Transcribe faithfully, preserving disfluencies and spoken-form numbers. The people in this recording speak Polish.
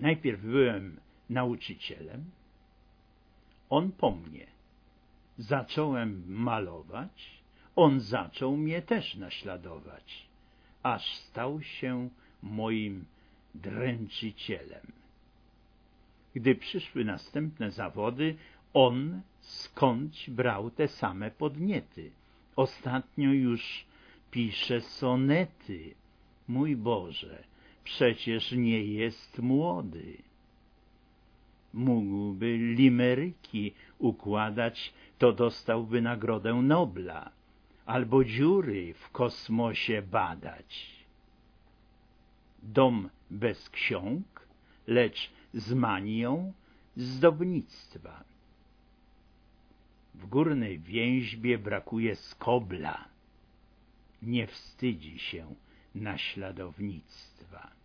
Najpierw byłem nauczycielem, on po mnie. Zacząłem malować, on zaczął mnie też naśladować, aż stał się moim dręczycielem. Gdy przyszły następne zawody, on skądś brał te same podniety. Ostatnio już pisze sonety. Mój Boże, przecież nie jest młody. Mógłby limeryki układać, to dostałby Nagrodę Nobla, albo dziury w kosmosie badać. Dom bez ksiąg, lecz z manią zdobnictwa. W górnej więźbie brakuje skobla, nie wstydzi się naśladownictwa.